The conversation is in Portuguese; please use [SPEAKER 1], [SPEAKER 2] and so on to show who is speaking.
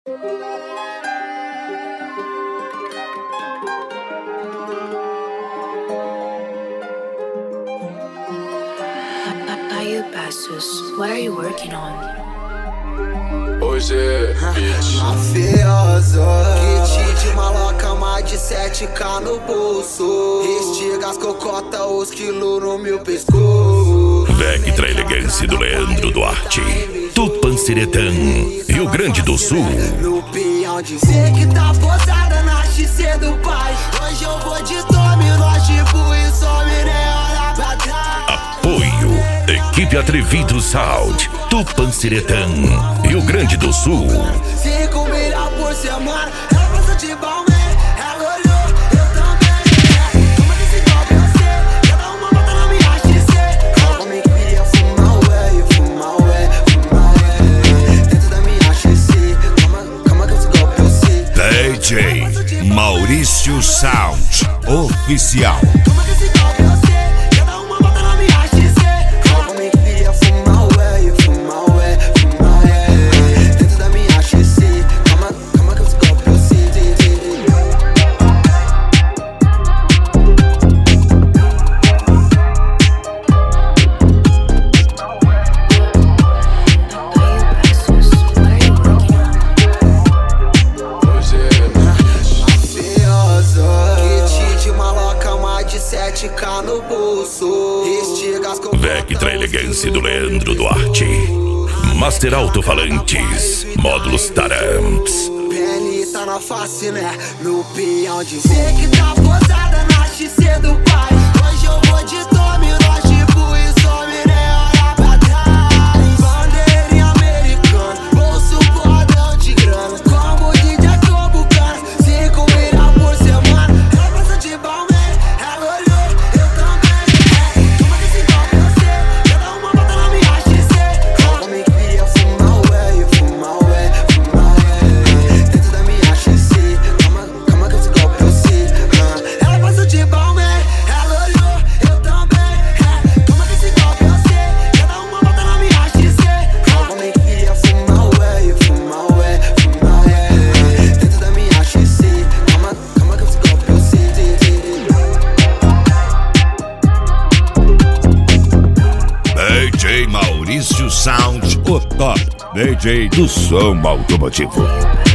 [SPEAKER 1] What are you working on?
[SPEAKER 2] Hoje é
[SPEAKER 3] mafioso, kit de maloca, mais de 7K no bolso. Estiga as cocota, os quilos no meu pescoço.
[SPEAKER 4] Vectra Elegância do Leandro Duarte, Tupãnciretã, Rio Grande do Sul.
[SPEAKER 3] No pinhão de cê que tá posada na XC do pai. Hoje eu vou de tome, nós tipo e some, nem olha pra trás.
[SPEAKER 4] Apoio, Equipe Atrevido Sound, Tupãnciretã, Rio Grande do Sul.
[SPEAKER 3] 5 milhões por semana, ela passa de Balmain. Ela olhou, eu também. Toma desse golpe, eu sei. Cada uma bota na minha XC. Ela me queria fumar ué, fumar ué. Dentro da minha XC. Calma que esse golpe eu sei.
[SPEAKER 5] DJ Maurício Sound Oficial.
[SPEAKER 3] Toma desse golpe, eu sei. Cada uma bota na minha XC. Ela me queria fumar ué, fumar ué. Dentro da minha XC. Calma que esse golpe eu sei. Mafioso, kit de maloca, mais de 7K no bolso. Estiga as cocota,
[SPEAKER 4] Vectra Elegância do Leandro Duarte, Master Alto-Falantes, Módulos Taramps.
[SPEAKER 3] PN tá na face, né? No pinhão de cê que tá posada na XC do pai. Hoje eu vou de tome, nós tipo e some, nem olha pra trás. Bandeirinha americana, bolso bordão de grana. Como DJ Tobucana, 5 milhões por semana. Ela passa de Balmain, ela olhou, eu também. Toma desse golpe, eu sei. Cada uma bota na minha XC. Ela me queria fumar ué, fumar ué. Dentro da minha XC. Calma que esse golpe eu sei. Ela passa de Balmain, ela olhou, eu também. Toma desse golpe, eu sei. Cada uma bota na minha XC. Ela me queria fumar ué, fumar ué. Dentro da minha XC. Calma que esse golpe eu sei.
[SPEAKER 5] DJ Maurício Sound, o top DJ do som automotivo.